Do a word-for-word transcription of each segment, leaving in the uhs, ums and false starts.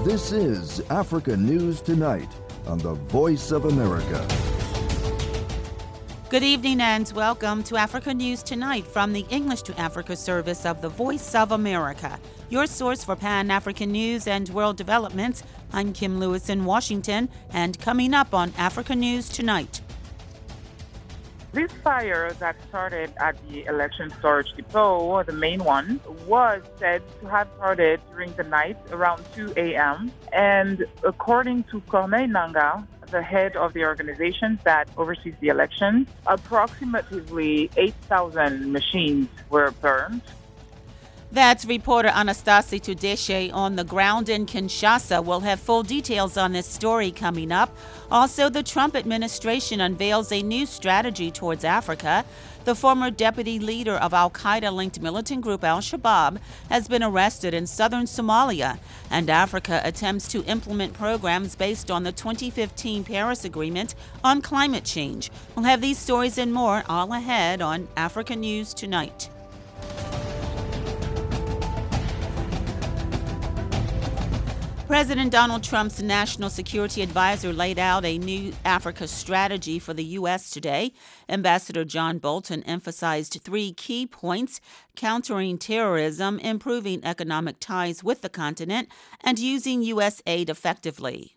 This is Africa News Tonight on the Voice of America. Good evening and welcome to Africa News Tonight from the English to Africa service of the Voice of America, your source for Pan-African news and world developments. I'm Kim Lewis in Washington, and coming up on Africa News Tonight. This fire that started at the election storage depot, the main one, was said to have started during the night around two a.m. And according to Corneille Nangaa, the head of the organization that oversees the elections, approximately eight thousand machines were burned. That's reporter Anastasi Tudeshe on the ground in Kinshasa. We'll have full details on this story coming up. Also, the Trump administration unveils a new strategy towards Africa. The former deputy leader of al-Qaeda-linked militant group al-Shabaab has been arrested in southern Somalia, and Africa attempts to implement programs based on the twenty fifteen Paris Agreement on climate change. We'll have these stories and more all ahead on Africa News Tonight. President Donald Trump's national security advisor laid out a new Africa strategy for the U S today. Ambassador John Bolton emphasized three key points: countering terrorism, improving economic ties with the continent, and using U S aid effectively.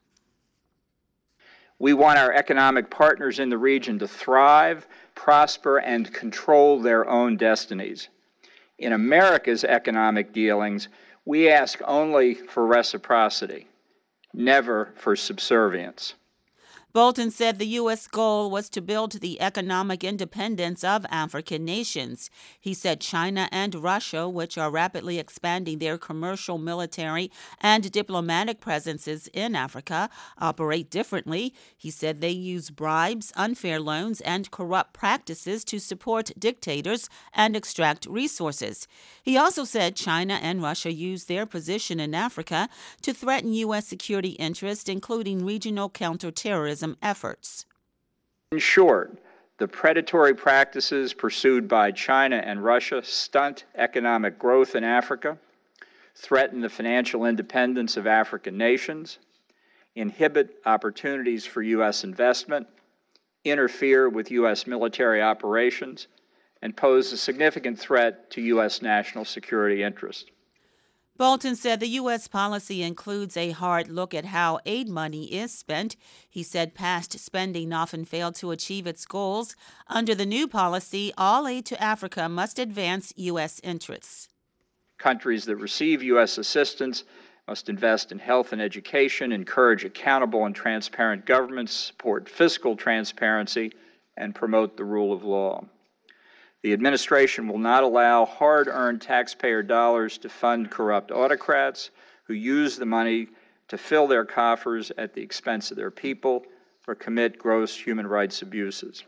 We want our economic partners in the region to thrive, prosper, and control their own destinies. In America's economic dealings, we ask only for reciprocity, never for subservience. Bolton said the U S goal was to build the economic independence of African nations. He said China and Russia, which are rapidly expanding their commercial, military, and diplomatic presences in Africa, operate differently. He said they use bribes, unfair loans, and corrupt practices to support dictators and extract resources. He also said China and Russia use their position in Africa to threaten U S security interests, including regional counterterrorism efforts. In short, the predatory practices pursued by China and Russia stunt economic growth in Africa, threaten the financial independence of African nations, inhibit opportunities for U S investment, interfere with U S military operations, and pose a significant threat to U S national security interests. Bolton said the U S policy includes a hard look at how aid money is spent. He said past spending often failed to achieve its goals. Under the new policy, all aid to Africa must advance U S interests. Countries that receive U S assistance must invest in health and education, encourage accountable and transparent governments, support fiscal transparency, and promote the rule of law. The administration will not allow hard-earned taxpayer dollars to fund corrupt autocrats who use the money to fill their coffers at the expense of their people or commit gross human rights abuses.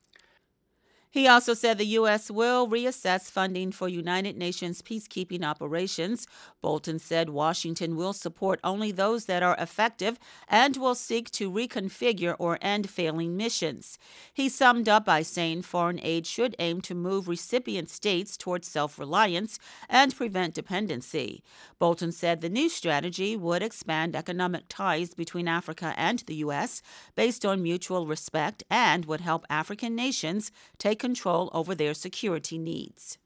He also said the U S will reassess funding for United Nations peacekeeping operations. Bolton said Washington will support only those that are effective and will seek to reconfigure or end failing missions. He summed up by saying foreign aid should aim to move recipient states towards self-reliance and prevent dependency. Bolton said the new strategy would expand economic ties between Africa and the U S based on mutual respect and would help African nations take control over their security needs.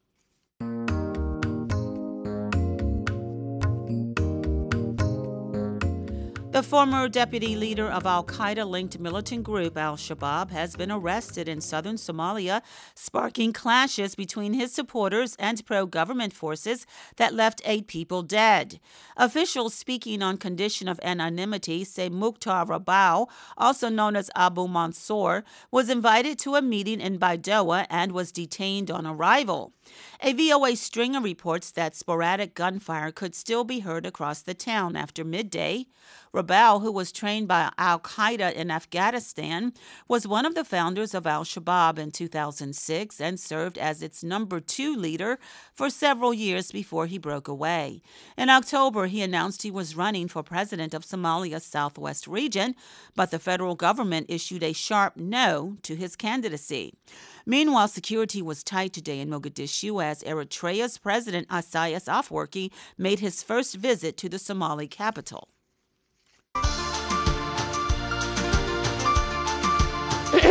The former deputy leader of al-Qaeda-linked militant group al-Shabaab has been arrested in southern Somalia, sparking clashes between his supporters and pro-government forces that left eight people dead. Officials speaking on condition of anonymity say Mukhtar Rabao, also known as Abu Mansour, was invited to a meeting in Baidoa and was detained on arrival. A V O A stringer reports that sporadic gunfire could still be heard across the town after midday. Rabao, who was trained by al-Qaeda in Afghanistan, was one of the founders of al-Shabaab in two thousand six and served as its number two leader for several years before he broke away. In October, he announced he was running for president of Somalia's southwest region, but the federal government issued a sharp no to his candidacy. Meanwhile, security was tight today in Mogadishu as Eritrea's President Isaias Afwerki made his first visit to the Somali capital.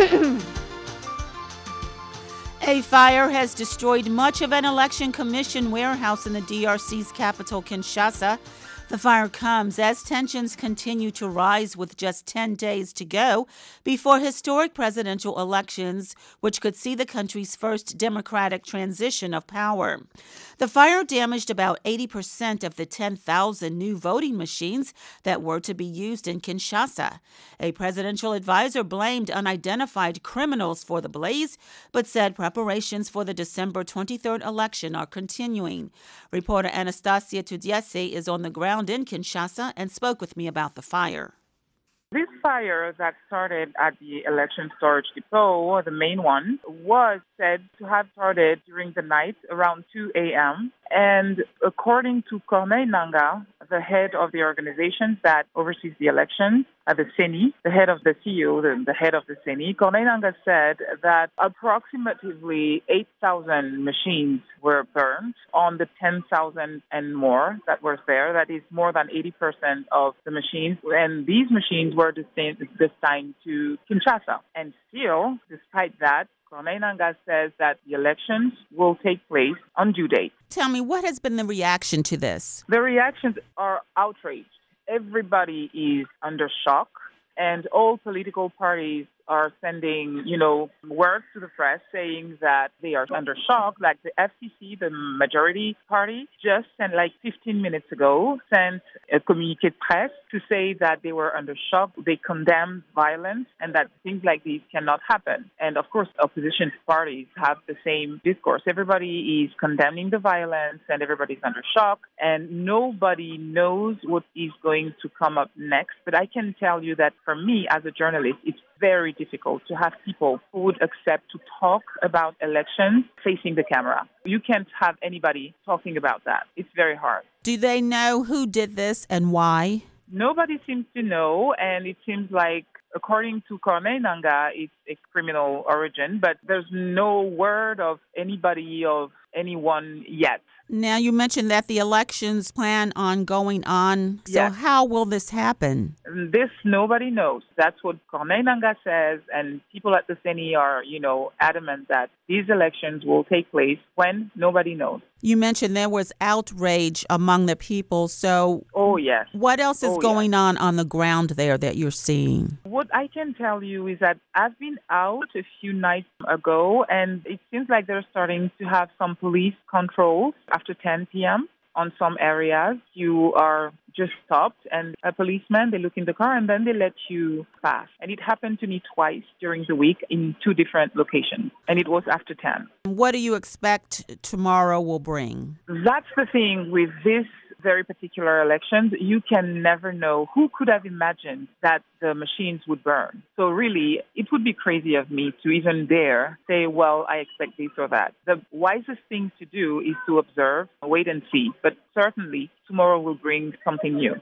A fire has destroyed much of an election commission warehouse in the D R C's capital, Kinshasa. The fire comes as tensions continue to rise with just ten days to go before historic presidential elections, which could see the country's first democratic transition of power. The fire damaged about eighty percent of the ten thousand new voting machines that were to be used in Kinshasa. A presidential advisor blamed unidentified criminals for the blaze, but said preparations for the December twenty-third election are continuing. Reporter Anastasia Tudiese is on the ground in Kinshasa and spoke with me about the fire. This fire that started at the election storage depot, the main one, was said to have started during the night around two a.m. And according to Corneille Nangaa, the head of the organization that oversees the elections, at the C E N I, the head of the C E O, the, the head of the C E N I, Corneille Nangaa said that approximately eight thousand machines were burned on the ten thousand and more that were there. That is more than eighty percent of the machines. And these machines were destined, destined to Kinshasa. And still, despite that, Corneille Nangaa says that the elections will take place on due date. Tell me, what has been the reaction to this? The reactions are outraged. Everybody is under shock, and all political parties are sending, you know, words to the press saying that they are under shock. Like the F C C, the majority party, just sent like fifteen minutes ago, sent a communiqué de presse to say that they were under shock. They condemned violence and that things like these cannot happen. And of course, opposition parties have the same discourse. Everybody is condemning the violence and everybody's under shock, and nobody knows what is going to come up next. But I can tell you that for me as a journalist, it's very difficult to have people who would accept to talk about elections facing the camera. You can't have anybody talking about that. It's very hard. Do they know who did this and why? Nobody seems to know, and it seems like, according to Corneille Nangaa, it's a criminal origin, but there's no word of anybody, of anyone yet. Now, you mentioned that the elections plan on going on. So Yes. how will this happen? This nobody knows. That's what Corneille Nangaa says, and people at the C E N I are, you know, adamant that these elections will take place when nobody knows. You mentioned there was outrage among the people. So Oh, yes. what else is Oh, going on on the ground there that you're seeing? What I can tell you is that I've been out a few nights ago, and it seems like they're starting to have some police controls after ten p.m. on some areas. You are just stopped, and a policeman, they look in the car, and then they let you pass. And it happened to me twice during the week in two different locations, and it was after ten. What do you expect tomorrow will bring? That's the thing with this very particular elections. You can never know. Who could have imagined that the machines would burn? So really, it would be crazy of me to even dare say, well, I expect this or that. The wisest thing to do is to observe, wait and see. But certainly, tomorrow will bring something new.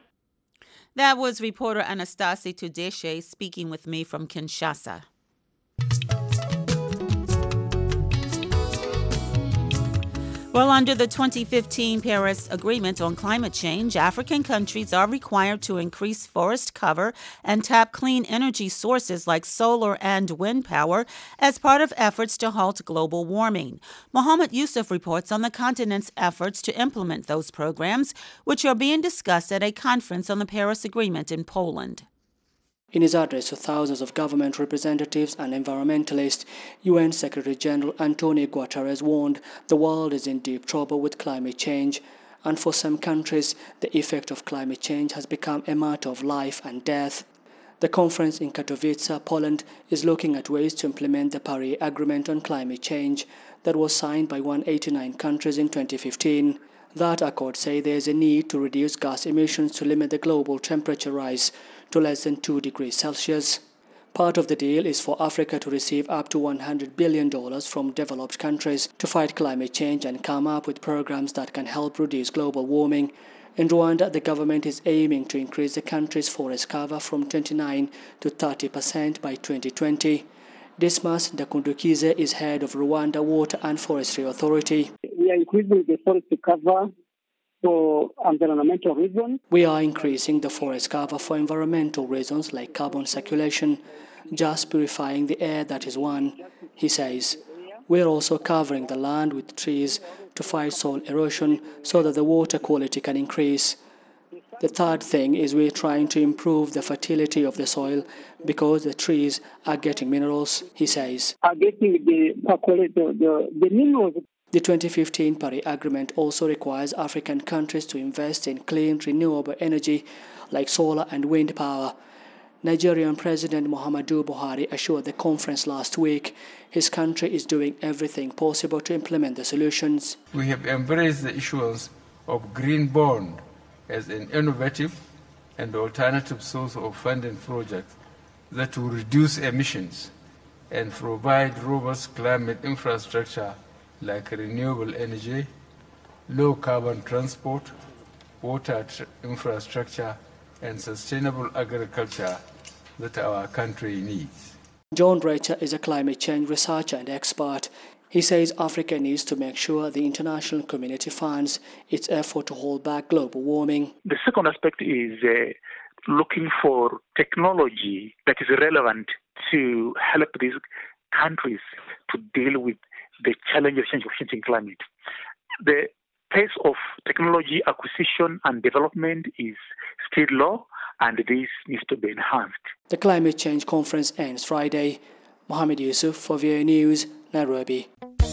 That was reporter Anastasia Tudiese speaking with me from Kinshasa. Well, under the twenty fifteen Paris Agreement on climate change, African countries are required to increase forest cover and tap clean energy sources like solar and wind power as part of efforts to halt global warming. Mohammed Yusuf reports on the continent's efforts to implement those programs, which are being discussed at a conference on the Paris Agreement in Poland. In his address to thousands of government representatives and environmentalists, U N Secretary General Antonio Guterres warned the world is in deep trouble with climate change, and for some countries, the effect of climate change has become a matter of life and death. The conference in Katowice, Poland, is looking at ways to implement the Paris Agreement on climate change that was signed by one hundred eighty-nine countries in twenty fifteen. That accord says there is a need to reduce gas emissions to limit the global temperature rise to less than two degrees Celsius. Part of the deal is for Africa to receive up to one hundred billion dollars from developed countries to fight climate change and come up with programs that can help reduce global warming. In Rwanda, the government is aiming to increase the country's forest cover from twenty-nine to thirty percent by twenty twenty. Dismas Dakundukize is head of Rwanda Water and Forestry Authority. We are increasing the forest cover for environmental reasons. We are increasing the forest cover for environmental reasons like carbon circulation. just purifying the air that is one, he says. We're also covering the land with trees to fight soil erosion so that the water quality can increase. The third thing is we're trying to improve the fertility of the soil because the trees are getting minerals, he says. Are getting the, the, the minerals. The twenty fifteen Paris Agreement also requires African countries to invest in clean, renewable energy like solar and wind power. Nigerian President Muhammadu Buhari assured the conference last week his country is doing everything possible to implement the solutions. We have embraced the issuance of green bond as an innovative and alternative source of funding projects that will reduce emissions and provide robust climate infrastructure like renewable energy, low-carbon transport, water infrastructure, and sustainable agriculture that our country needs. John Recher is a climate change researcher and expert. He says Africa needs to make sure the international community funds its effort to hold back global warming. The second aspect is uh, looking for technology that is relevant to help these countries to deal with the challenge of changing climate. The pace of technology acquisition and development is still low, and this needs to be enhanced. The climate change conference ends Friday. Mohammed Yusuf for V O A News, Nairobi.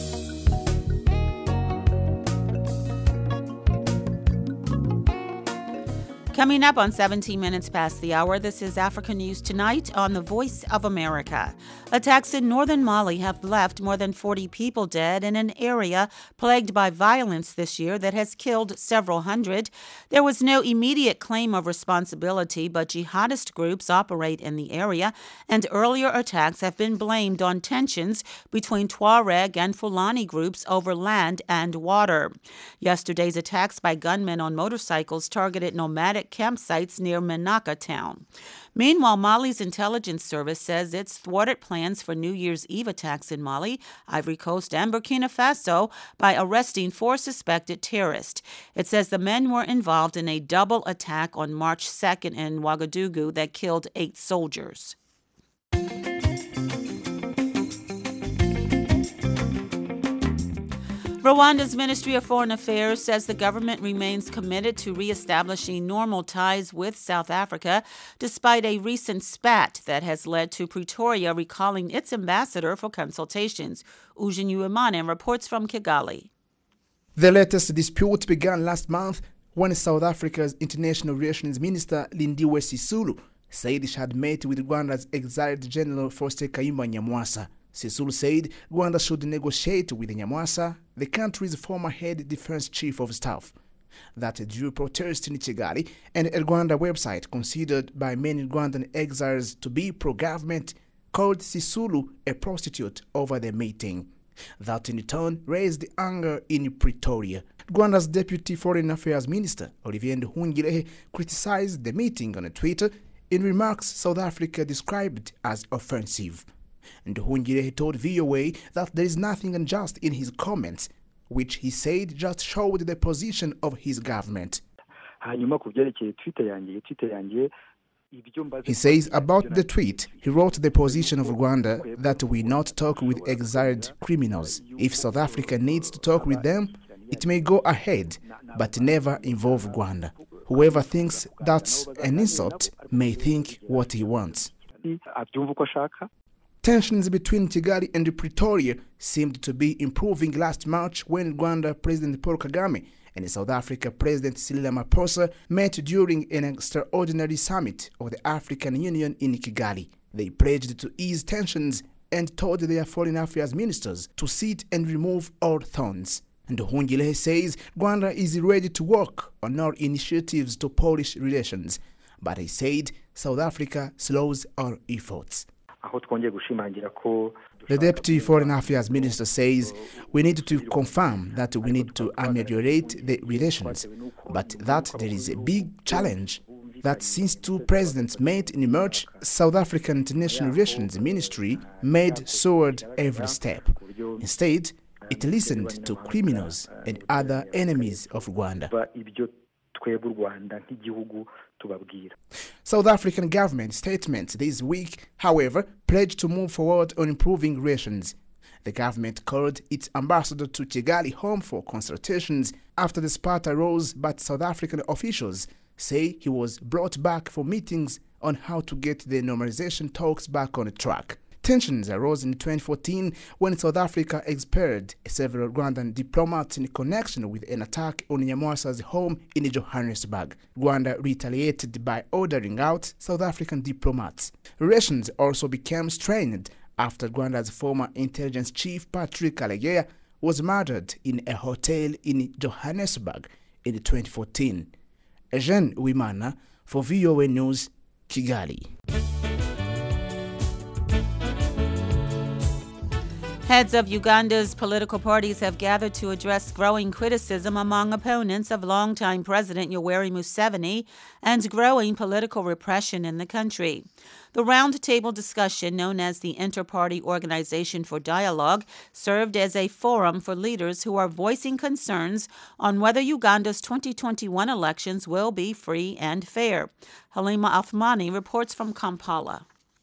Coming up on seventeen minutes past the hour, this is Africa News Tonight on the Voice of America. Attacks in northern Mali have left more than forty people dead in an area plagued by violence this year that has killed several hundred. There was no immediate claim of responsibility, but jihadist groups operate in the area, and earlier attacks have been blamed on tensions between Tuareg and Fulani groups over land and water. Yesterday's attacks by gunmen on motorcycles targeted nomadic campsites near Menaka town. Meanwhile, Mali's intelligence service says it's thwarted plans for New Year's Eve attacks in Mali, Ivory Coast, and Burkina Faso by arresting four suspected terrorists. It says the men were involved in a double attack on March second in Ouagadougou that killed eight soldiers. Rwanda's Ministry of Foreign Affairs says the government remains committed to reestablishing normal ties with South Africa, despite a recent spat that has led to Pretoria recalling its ambassador for consultations. Eugene Uemane reports from Kigali. The latest dispute began last month when South Africa's International Relations Minister Lindiwe Sisulu said she had met with Rwanda's exiled General Faustin Kayumba Nyamwasa. Sisulu said Rwanda should negotiate with Nyamwasa, the country's former head defense chief of staff. That drew protest in Kigali, and a Rwanda website considered by many Rwandan exiles to be pro-government called Sisulu a prostitute over the meeting. That in turn raised anger in Pretoria. Rwanda's Deputy Foreign Affairs Minister, Olivier Nduhungirehe, criticized the meeting on Twitter in remarks South Africa described as offensive. Nduhungirehe told V O A that there is nothing unjust in his comments, which he said just showed the position of his government. He says about the tweet, he wrote the position of Rwanda that we not talk with exiled criminals. If South Africa needs to talk with them, it may go ahead, but never involve Rwanda. Whoever thinks that's an insult may think what he wants. Tensions between Kigali and Pretoria seemed to be improving last March when Rwanda President Paul Kagame and South Africa President Cyril Ramaphosa met during an extraordinary summit of the African Union in Kigali. They pledged to ease tensions and told their foreign affairs ministers to sit and remove all thorns. And Nduhungirehe says Rwanda is ready to work on all initiatives to polish relations, but he said South Africa slows all efforts. The Deputy Foreign Affairs Minister says we need to confirm that we need to ameliorate the relations, but that there is a big challenge that since two presidents met in March, South African International Relations Ministry made soured every step. Instead, it listened to criminals and other enemies of Rwanda. twebwe u Rwanda nk'igihugu tubabwira. South African government statement this week, however, pledged to move forward on improving relations. The government called its ambassador to Kigali home for consultations after the spat arose, but South African officials say he was brought back for meetings on how to get the normalization talks back on track. Tensions arose in twenty fourteen when South Africa expelled several Rwandan diplomats in connection with an attack on Nyamwasa's home in Johannesburg. Rwanda retaliated by ordering out South African diplomats. Relations also became strained after Rwanda's former intelligence chief Patrick Karegeya was murdered in a hotel in Johannesburg in twenty fourteen. Eugene Uwimana for V O A News, Kigali. Heads of Uganda's political parties have gathered to address growing criticism among opponents of longtime President Yoweri Museveni and growing political repression in the country. The roundtable discussion, known as the Inter-Party Organization for Dialogue, served as a forum for leaders who are voicing concerns on whether Uganda's twenty twenty-one elections will be free and fair. Halima Athmani reports from Kampala.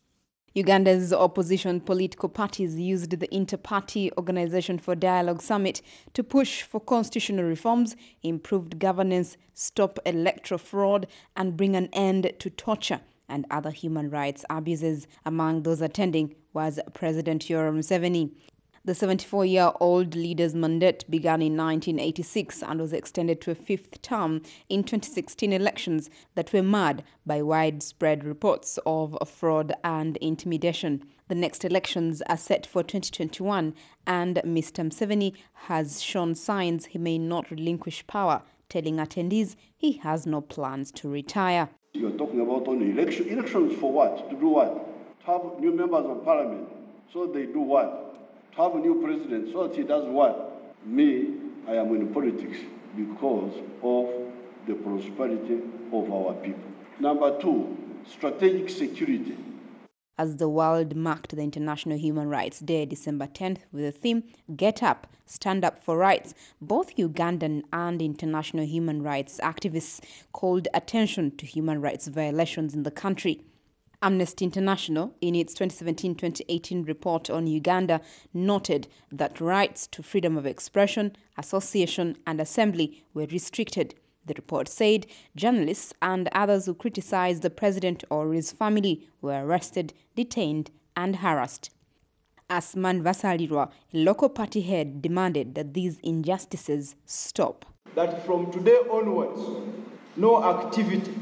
Uganda's opposition political parties used the Inter-Party Organization for Dialogue Summit to push for constitutional reforms, improved governance, stop electoral fraud, and bring an end to torture and other human rights abuses. Among those attending was President Yoweri Museveni. The seventy-four-year-old leader's mandate began in nineteen eighty-six and was extended to a fifth term in twenty sixteen elections that were marred by widespread reports of fraud and intimidation. The next elections are set for twenty twenty-one, and Mister Museveni has shown signs he may not relinquish power, telling attendees he has no plans to retire. You're talking about only election. Elections for what? To do what? To have new members of parliament. So they do what? To have a new president, so that he does what? Me, I am in politics because of the prosperity of our people. Number two, strategic security. As the world marked the International Human Rights Day, December tenth, with the theme, Get Up, Stand Up for Rights, both Ugandan and international human rights activists called attention to human rights violations in the country. Amnesty International, in its twenty seventeen twenty eighteen report on Uganda, noted that rights to freedom of expression, association, and assembly were restricted. The report said journalists and others who criticized the president or his family were arrested, detained, and harassed. Asman Vasalirwa, a local party head, demanded that these injustices stop. That from today onwards, no activity,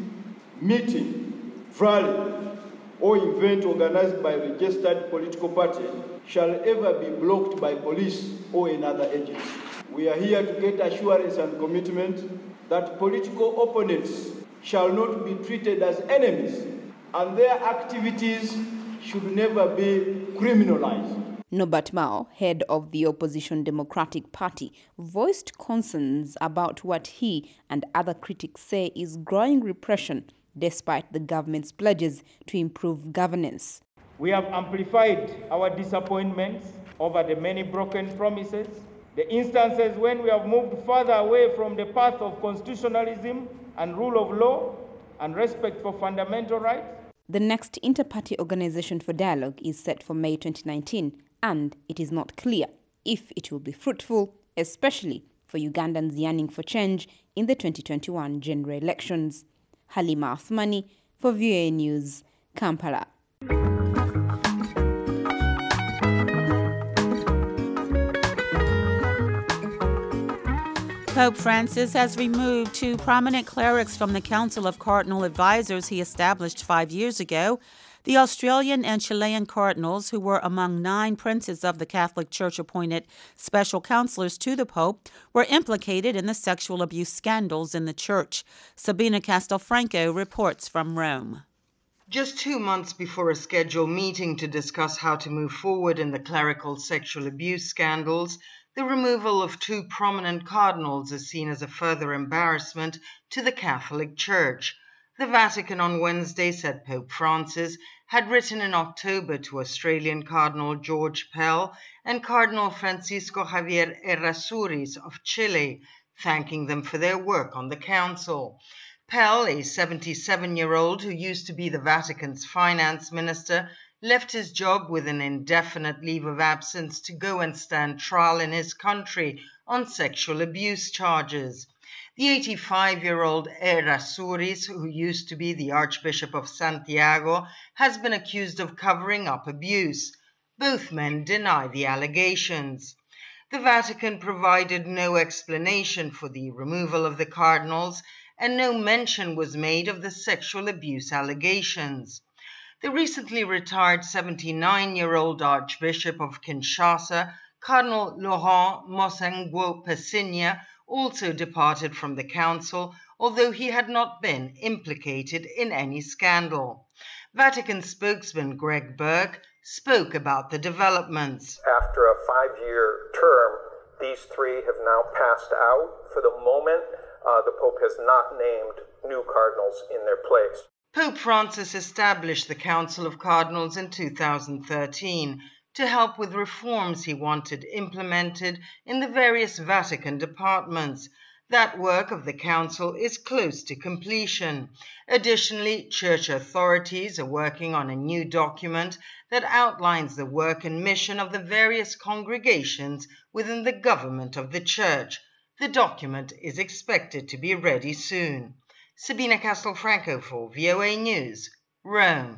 meeting, rally, or event organized by a registered political party shall ever be blocked by police or another agency. We are here to get assurance and commitment that political opponents shall not be treated as enemies and their activities should never be criminalized. Norbert Mao, head of the opposition Democratic Party, voiced concerns about what he and other critics say is growing repression despite the government's pledges to improve governance. We have amplified our disappointments over the many broken promises, the instances when we have moved further away from the path of constitutionalism and rule of law and respect for fundamental rights. The next Inter-Party Organization for Dialogue is set for May twenty nineteen, and it is not clear if it will be fruitful, especially for Ugandans yearning for change in the twenty twenty-one general elections. Halima Athmani for V O A News, Kampala. Pope Francis has removed two prominent clerics from the Council of Cardinal Advisors he established five years ago. The Australian and Chilean cardinals, who were among nine princes of the Catholic Church appointed special counselors to the Pope, were implicated in the sexual abuse scandals in the Church. Sabina Castelfranco reports from Rome. Just two months before a scheduled meeting to discuss how to move forward in the clerical sexual abuse scandals, the removal of two prominent cardinals is seen as a further embarrassment to the Catholic Church. The Vatican on Wednesday said Pope Francis had written in October to Australian Cardinal George Pell and Cardinal Francisco Javier Errázuriz of Chile, thanking them for their work on the council. Pell, a seventy-seven-year-old who used to be the Vatican's finance minister, left his job with an indefinite leave of absence to go and stand trial in his country on sexual abuse charges. The eighty-five-year-old Errázuriz, who used to be the Archbishop of Santiago, has been accused of covering up abuse. Both men deny the allegations. The Vatican provided no explanation for the removal of the cardinals, and no mention was made of the sexual abuse allegations. The recently retired seventy-nine-year-old Archbishop of Kinshasa, Cardinal Laurent Mosengwo Pesigna, also departed from the council, although he had not been implicated in any scandal. Vatican spokesman Greg Burke spoke about the developments. After a five-year term, these three have now passed out. For the moment, uh, the Pope has not named new cardinals in their place. Pope Francis established the Council of Cardinals in two thousand thirteen to help with reforms he wanted implemented in the various Vatican departments. That work of the Council is close to completion. Additionally, church authorities are working on a new document that outlines the work and mission of the various congregations within the government of the Church. The document is expected to be ready soon. Sabina Castelfranco for V O A News, Rome.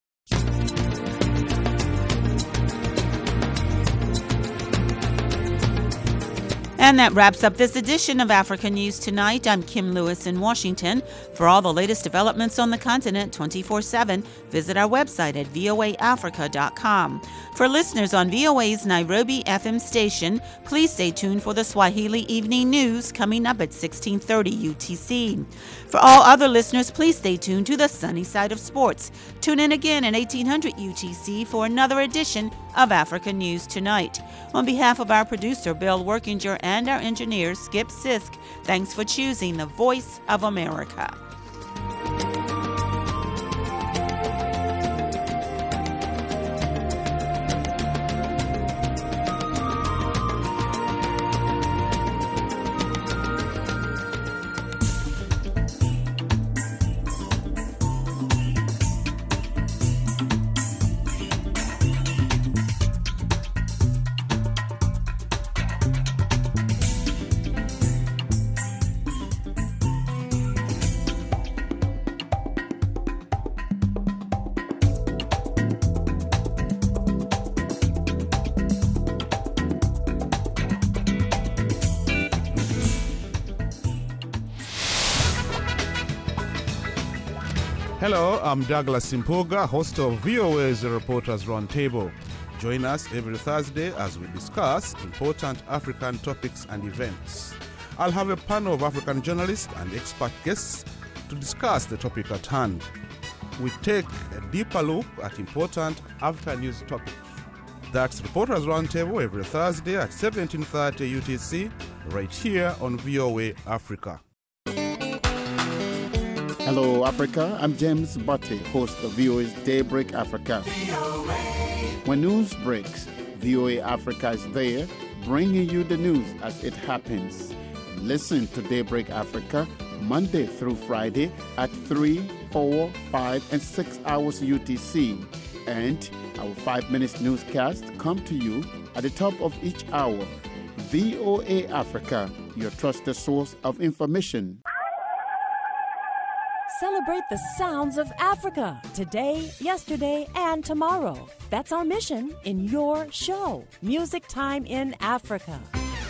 And that wraps up this edition of Africa News Tonight. I'm Kim Lewis in Washington. For all the latest developments on the continent twenty-four seven, visit our website at v o a africa dot com. For listeners on V O A's Nairobi F M station, please stay tuned for the Swahili Evening News coming up at sixteen thirty U T C. For all other listeners, please stay tuned to the sunny side of sports. Tune in again at eighteen hundred U T C for another edition of Africa News Tonight. On behalf of our producer, Bill Workinger, and our engineer, Skip Sisk, thanks for choosing the Voice of America. Hello, I'm Douglas Simpoga, host of V O A's Reporters Roundtable. Join us every Thursday as we discuss important African topics and events. I'll have a panel of African journalists and expert guests to discuss the topic at hand. We take a deeper look at important African news topics. That's Reporters Roundtable every Thursday at seventeen thirty U T C, right here on V O A Africa. Hello, Africa. I'm James Butte, host of V O A's Daybreak Africa. When news breaks, V O A Africa is there, bringing you the news as it happens. Listen to Daybreak Africa Monday through Friday at three, four, five, and six hours U T C. And our five minutes newscast come to you at the top of each hour. V O A Africa, your trusted source of information. Celebrate the sounds of Africa today, yesterday, and tomorrow. That's our mission in your show, Music Time in Africa.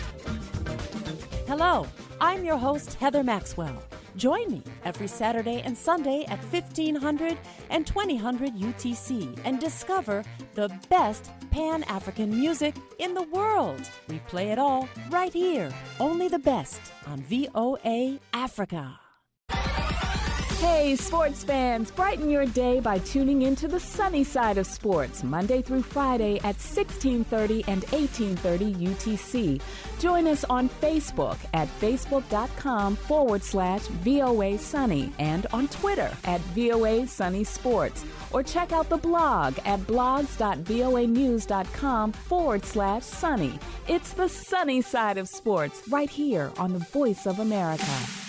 Hello, I'm your host, Heather Maxwell. Join me every Saturday and Sunday at fifteen hundred and twenty hundred U T C and discover the best Pan-African music in the world. We play it all right here, only the best on V O A Africa. Hey, sports fans, brighten your day by tuning into the sunny side of sports, Monday through Friday at sixteen thirty and eighteen thirty U T C. Join us on Facebook at facebook.com forward slash VOA Sunny and on Twitter at VOA Sunny Sports. Or check out the blog at blogs.voanews.com forward slash sunny. It's the sunny side of sports right here on the Voice of America.